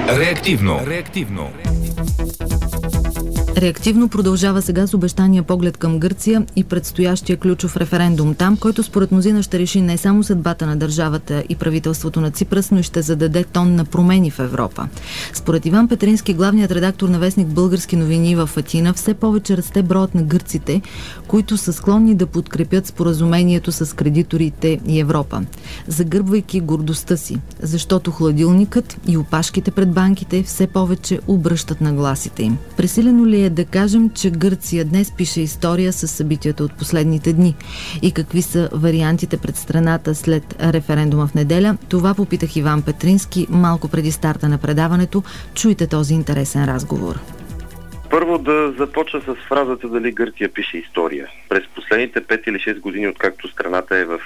Реактивно. Реактивно продължава сега с обещания поглед към Гърция и предстоящия ключов референдум там, който според мнозина ще реши не само съдбата на държавата и правителството на Ципрас, но и ще зададе тон на промени в Европа. Според Иван Петрински, главният редактор на вестник Български новини в Атина, все повече расте броят на гърците, които са склонни да подкрепят споразумението с кредиторите и Европа, загърбвайки гордостта си, защото хладилникът и опашките пред банките все повече обръщат нагласите им. Пресилено ли е да кажем, че Гърция днес пише история с събитията от последните дни? И какви са вариантите пред страната след референдума в неделя? Това попитах Иван Петрински малко преди старта на предаването. Чуйте този интересен разговор. Първо да започна с фразата дали Гърция пише история. През последните 5 или 6 години, откакто страната е в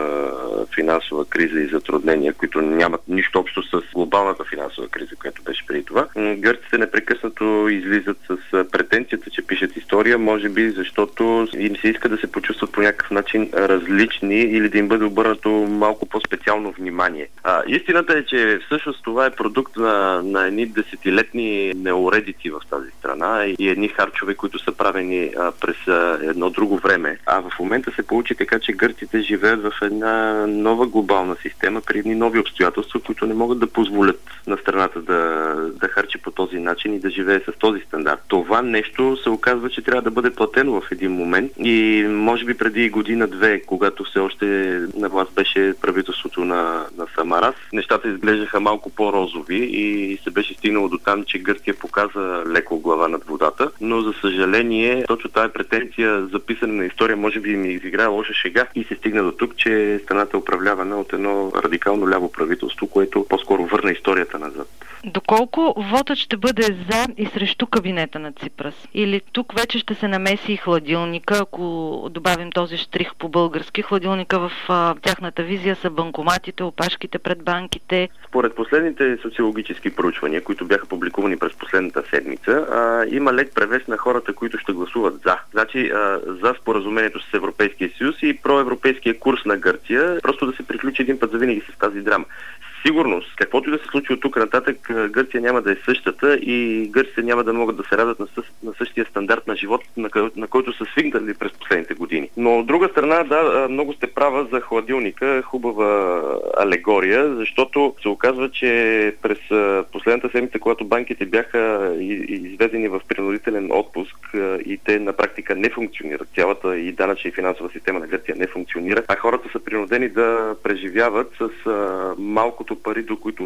финансова криза и затруднения, които нямат нищо общо с глобалната финансова криза, която беше преди това, гърците непрекъснато излизат с претенцията, че пишат история, може би защото им се иска да се почувстват по някакъв начин различни или да им бъде обърнато малко по-специално внимание. Истината е, че всъщност това е продукт на едни десетилетни неуредици в тази страна и едни харчове, които са правени през едно друго време. А в момента се получи така, че гърците живеят в една нова глобална система при едни нови обстоятелства, които не могат да позволят на страната да харчи по този начин и да живее с този стандарт. Това нещо се оказва, че трябва да бъде платено в един момент и може би преди година-две, когато все още на власт беше правителството на Самарас, нещата изглеждаха малко по-розови и се беше стигнало до там, че Гърция показа леко глава над водата, но за съжаление точно тази претенция за писане на история може би ми изиграе лоша шега и се стигна до тук, че страната е управлявана от едно радикално ляво правителство, което по-скоро върна историята назад. Доколко вотът ще бъде за и срещу кабинета на Ципрас? Или тук вече ще се намеси и хладилника, ако добавим този штрих по български? Хладилника в тяхната визия са банкоматите, опашките пред банките. Според последните социологически проучвания, които бяха публикувани през последната седмица, има лек превес на хората, които ще гласуват за. Значи за споразумението с Европейския съюз и проевропейския курс на Гърция, просто да се приключи един път завинаги с тази драма. Сигурност, каквото и да се случи от тук нататък, Гърция няма да е същата и гърците няма да могат да се радват на същия стандарт на живот, на който са свикнали през последните години. Но от друга страна, да, много сте права за хладилника, хубава алегория, защото се оказва, че през последната седмица, когато банките бяха изведени в принудителен отпуск и те на практика не функционират, цялата и данъчна и финансова система на Гърция не функционира, а хората са принудени да преживяват с малкото пари, които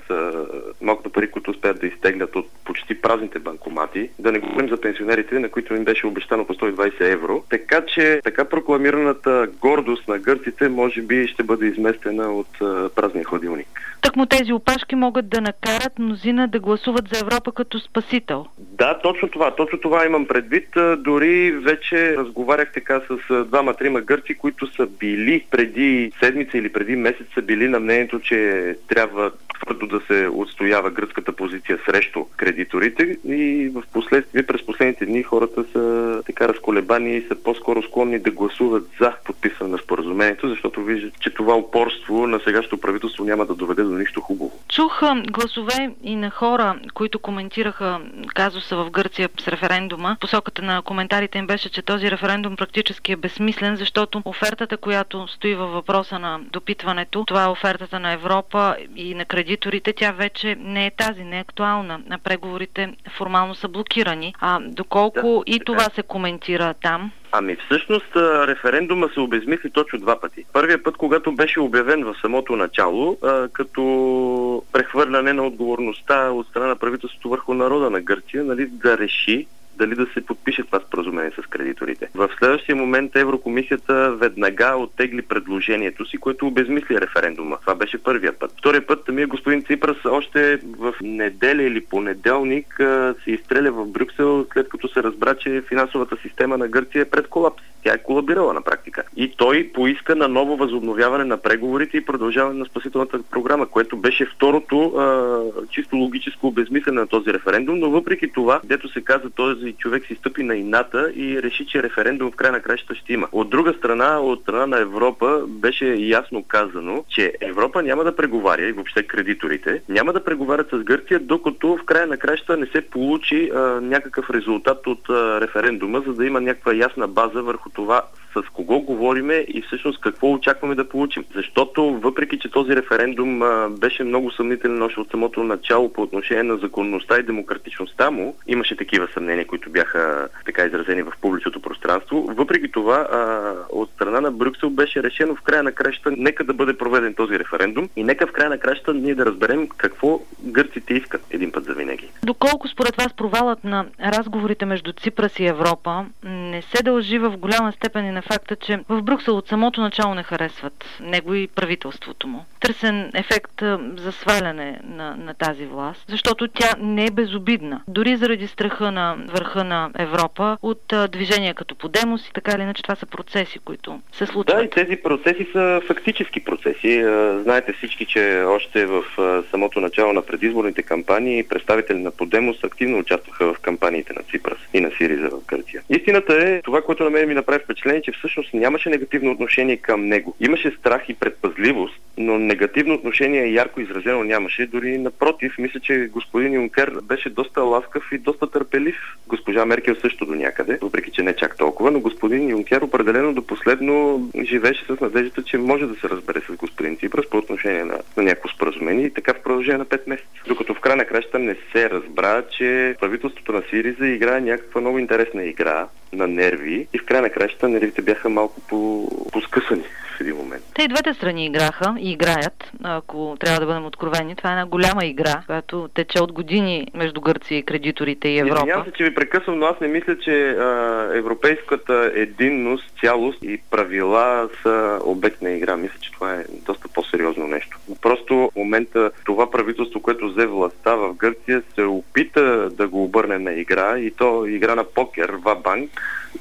успеят да изтеглят от почти празните банкомати. Да не говорим за пенсионерите, на които им беше обещано по 120 евро. Така че така прокламираната гордост на гърците може би ще бъде изместена от празния хладилник. Тъкмо тези опашки могат да накарат мнозина да гласуват за Европа като спасител. Да, точно това имам предвид. Дори вече разговарях така с 2-3 гърци, които са били преди седмица или преди месец са били на мнението, че трябва твърдо да се отстоява гръцката позиция срещу кредиторите и в последствие през последните дни хората са така разколебани и са по-скоро склонни да гласуват за подписване на споразумението, защото виждат, че това упорство на сегашното правителство няма да доведе до нищо хубаво. Чух гласове и на хора, които коментираха казуса в Гърция с референдума. Посоката на коментарите им беше, че този референдум практически е безсмислен, защото офертата, която стои във въпроса на допитването, това е офертата на Европа и на кредиторите, тя вече не е тази, не е актуална. Преговорите формално са блокирани. Доколко и това се коментира там? Всъщност референдума се обезмисли точно 2 пъти. Първият път, когато беше обявен в самото начало, като прехвърляне на отговорността от страна на правителството върху народа на Гърция, да реши дали да се подпише това споразумение с кредиторите. В следващия момент Еврокомисията веднага оттегли предложението си, което обезмисли референдума. Това беше първият път. Вторият път, господин Ципрас още в неделя или понеделник се изстреля в Брюксел, след като се разбра, че финансовата система на Гърция е пред колапс. Тя е колабирала на практика. И той поиска на ново възобновяване на преговорите и продължаване на спасителната програма, което беше второто чисто логическо обезмислене на този референдум, но въпреки това, дето се каза, този този човек си стъпи на ината и реши, че референдум в край на кращата ще има. От друга страна, от страна на Европа беше ясно казано, че Европа няма да преговаря и въобще кредиторите няма да преговарят с Гърция, докато в края на кращата не се получи някакъв резултат от референдума, за да има някаква ясна база върху това с кого говориме и всъщност какво очакваме да получим. Защото въпреки, че този референдум беше много съмнителен още от самото начало по отношение на законността и демократичността му, имаше такива съмнения, които бяха така изразени в публичното пространство. Въпреки това, от страна на Брюксел беше решено в края на кращата нека да бъде проведен този референдум и нека в края на кращата ние да разберем какво гърците искат един път за винаги. Доколко според вас провалът на разговорите между Ципрас и Европа не се дължи в голяма степен и на факта, че в Брюксел от самото начало не харесват него и правителството му? Търсен ефект за сваляне на тази власт, защото тя не е безобидна. Дори заради страха на върха на Европа от движения като Подемос и така или иначе това са процеси, които се случват. Да, и тези процеси са фактически процеси. Знаете всички, че още в самото начало на предизборните кампании представители на Подемос активно участваха в кампаниите на Ципрас и на Сириза в Гърция. Истината е, това, което на мен ми направи впечатление, че всъщност нямаше негативно отношение към него. Имаше страх и предпазливост, но негативно отношение ярко изразено нямаше. Дори напротив, мисля, че господин Юнкер беше доста ласкав и доста търпелив. Госпожа Меркел също до някъде, въпреки че не чак толкова, но господин Юнкер определено до последно живееше с надеждата, че може да се разбере с господин Ципрас по отношение на някакво споразумение и така в продължение на 5 месеца. Докато в край на кращата не се разбра, че правителството на Сириза играе някаква много интересна игра на нерви и в край на кращата нервите бяха малко поскъсани в един момент. Те и двете страни играха и играят, ако трябва да бъдем откровени. Това е една голяма игра, която тече от години между Гърция и кредиторите и Европа. Извинявам се, че ви прекъсвам, но аз не мисля, че европейската единност, цялост и правила са обект на игра. Мисля, че това е доста по-сериозно нещо. Просто в момента това правителство, което взе властта в Гърция, се опита да го обърне на игра и то игра на покер, ва-банк.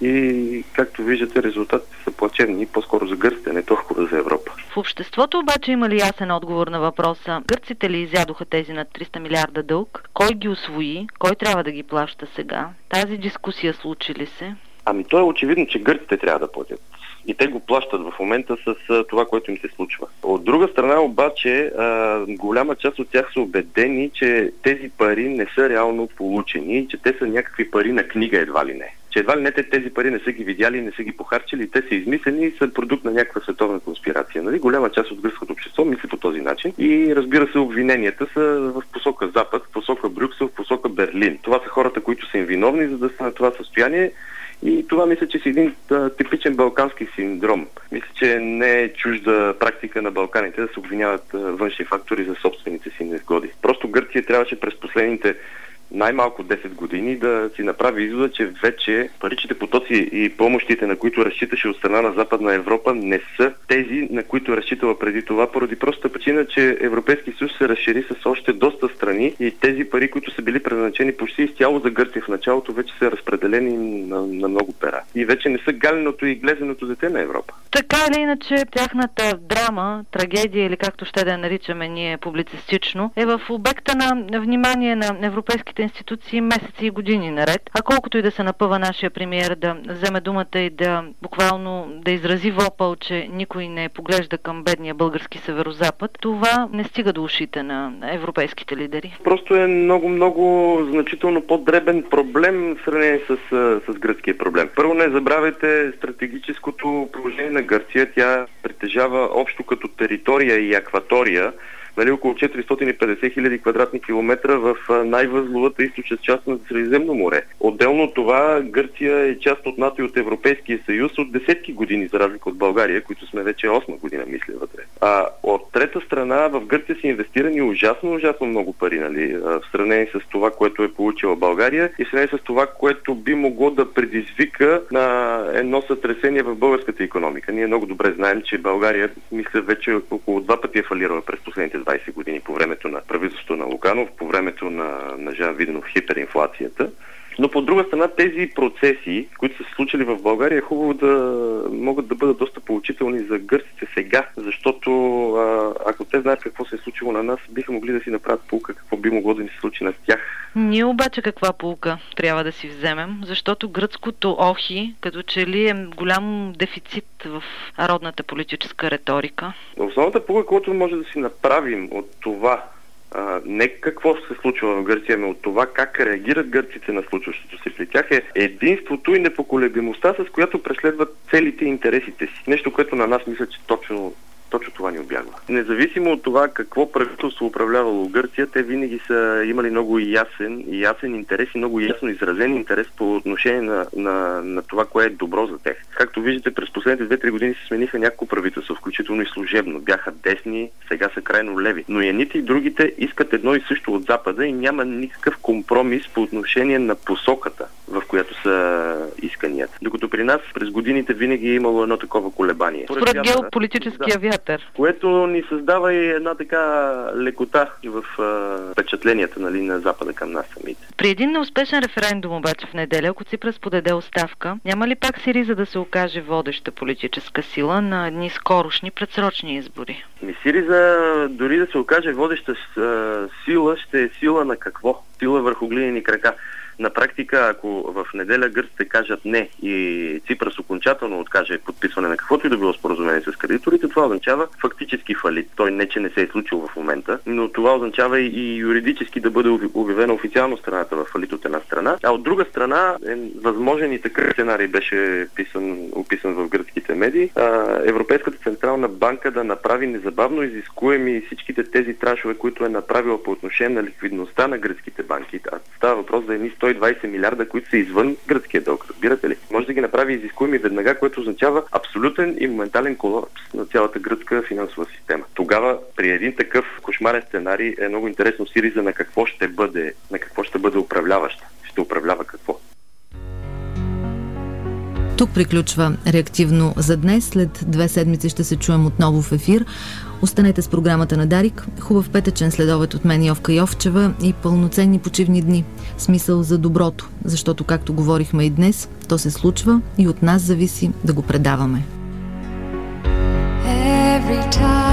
И, както виждате, резултатите са плачевни, по-скоро за гърците, не толкова за Европа. В обществото обаче има ли ясен отговор на въпроса? Гърците ли изядоха тези над 300 милиарда дълг? Кой ги усвои? Кой трябва да ги плаща сега? Тази дискусия случи ли се? Ами то е очевидно, че гърците трябва да платят. И те го плащат в момента с това, което им се случва. От друга страна обаче, голяма част от тях са убедени, че тези пари не са реално получени и че те са някакви пари на книга едва ли не. Че едва ли не тези пари не са ги видяли, не са ги похарчили, те са измислени и са продукт на някаква световна конспирация. Нали? Голяма част от гръцкото общество мисли по този начин и разбира се, обвиненията са в посока Запад, в посока Брюксел, в посока Берлин. Това са хората, които са им виновни, за да са на това състояние. И това мисля, че си един типичен балкански синдром. Мисля, че не е чужда практика на Балканите да се обвиняват външни фактори за собствените си незгоди. Просто Гърция трябваше през последните най-малко 10 години да си направи извода, че вече паричните потоци и помощите, на които разчиташе от страна на Западна Европа, не са тези, на които разчитала преди това, поради простата причина, че Европейски съюз се разшири с още доста страни и тези пари, които са били предназначени почти изцяло за Гърция в началото, вече са разпределени на много пера. И вече не са галеното и глезеното дете на Европа. Така или иначе, тяхната драма, трагедия или както ще да я наричаме ние публицистично, е в обекта на внимание на европейските институции месеци и години наред. А колкото и да се напъва нашия премиер да вземе думата и да буквално да изрази вопъл, че никой не поглежда към бедния български северозапад, това не стига до ушите на европейските лидери. Просто е много значително по-дребен проблем в сравнение с гръцкия проблем. Първо не забравяйте стратегическото положение на Гърция. Тя притежава общо като територия и акватория около 450 хиляди квадратни километра в най-възловата източна част на Средиземно море. Отделно от това, Гърция е част от НАТО и от Европейския съюз от десетки години, за разлика от България, които сме вече 8 година, мисля, вътре. А от трета страна, в Гърция са инвестирани ужасно много пари, нали, в сравнение с това, което е получила България и в сравнение с това, което би могло да предизвика на едно сътресение в българската икономика. Ние много добре знаем, че България, мисля, вече около 2 пъти е фалирала през последните 20 години по времето на правителството на Луканов, по времето на Жан Виденов хиперинфлацията. Но по друга страна тези процеси, които са се случили в България, е хубаво да могат да бъдат доста поучителни за гърците сега, защото ако те знаят какво се е случило на нас, биха могли да си направят поука какво би могло да ни се случи на тях. Ние обаче каква поука трябва да си вземем, защото гръцкото охи като че ли е голям дефицит в родната политическа риторика. Основната поука, която може да си направим от това, не какво се случва в Гърция, но от това как реагират гърците на случващото се при тях, е единството и непоколебимостта, с която преследват целите и интересите си. Нещо, което на нас мисля, че точно това ни обягва. Независимо от това какво правителство управлявало Гърция, те винаги са имали много ясен интерес и много ясно изразен интерес по отношение на това, кое е добро за тях. Както виждате, през последните 2-3 години се смениха няколко правителства, включително и служебно. Бяха десни, сега са крайно леви. Но и едните и другите искат едно и също от Запада и няма никакъв компромис по отношение на посоката, в която са исканията. Докато при нас през годините винаги е имало едно такова колебание. Според геополитическия вятър. Което ни създава и една така лекота в впечатленията, нали, на Запада към нас самите. При един неуспешен референдум обаче в неделя, ако Ципрас подаде оставка, няма ли пак Сириза да се окаже водеща политическа сила на едни скорошни предсрочни избори? Сириза дори да се окаже водеща сила, ще е сила на какво? Сила върху глинени крака. На практика, ако в неделя гърците кажат не и Ципрас окончателно откаже подписване на каквото и да било споразумение с кредиторите, това означава фактически фалит. Той не, че не се е случил в момента, но това означава и юридически да бъде обявена официално страната в фалит от една страна, а от друга страна възможен и такъв сценарий беше описан в гръцките медии. Европейската централна банка да направи незабавно изискуеми всичките тези траншове, които е направила по отношение на ликвидността на гръцките банки. Става въпрос за едни 120 милиарда, които са извън гръцкия дълг, разбирате ли? Може да ги направи изискуеми веднага, което означава абсолютен и моментален колапс на цялата гръцка финансова система. Тогава при един такъв кошмарен сценарий е много интересно Сириза на какво ще бъде управляваща. Ще управлява какво? Тук приключва Реактивно за днес. След 2 седмици ще се чуем отново в ефир. Останете с програмата на Дарик. Хубав петъчен следобед от мен Йовка Йовчева и пълноценни почивни дни. Смисъл за доброто, защото както говорихме и днес, то се случва и от нас зависи да го предаваме.